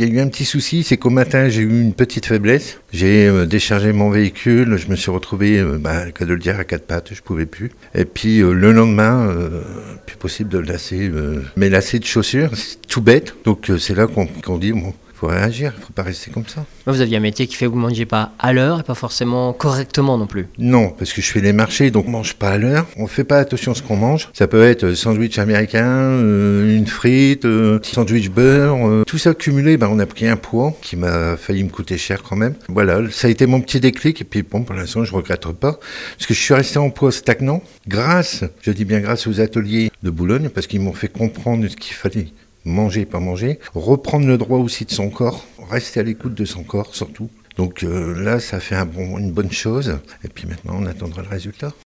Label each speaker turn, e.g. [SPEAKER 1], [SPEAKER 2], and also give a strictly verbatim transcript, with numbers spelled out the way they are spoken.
[SPEAKER 1] Il y a eu un petit souci, c'est qu'au matin, j'ai eu une petite faiblesse. J'ai euh, déchargé mon véhicule, je me suis retrouvé, euh, bah, qu'à de le dire, à quatre pattes, je pouvais plus. Et puis euh, le lendemain, euh, plus possible de lasser euh, mes lacets de chaussures, c'est tout bête. Donc euh, c'est là qu'on, qu'on dit, bon, faut réagir, faut pas rester comme ça.
[SPEAKER 2] Vous aviez un métier qui fait que vous ne mangez pas à l'heure et pas forcément correctement non plus.
[SPEAKER 1] Non, parce que je fais les marchés, donc on mange pas à l'heure. On fait pas attention à ce qu'on mange. Ça peut être sandwich américain, euh, une frite, euh, sandwich beurre. Euh, tout ça cumulé, ben, on a pris un poids qui m'a failli me coûter cher quand même. Voilà, ça a été mon petit déclic. Et puis bon, pour l'instant, je regrette pas. Parce que je suis resté en poids stagnant grâce, je dis bien grâce aux ateliers de Boulogne, parce qu'ils m'ont fait comprendre ce qu'il fallait. Manger, pas manger, reprendre le droit aussi de son corps, rester à l'écoute de son corps surtout. Donc euh, là, ça fait un bon, une bonne chose. Et puis maintenant, on attendra le résultat.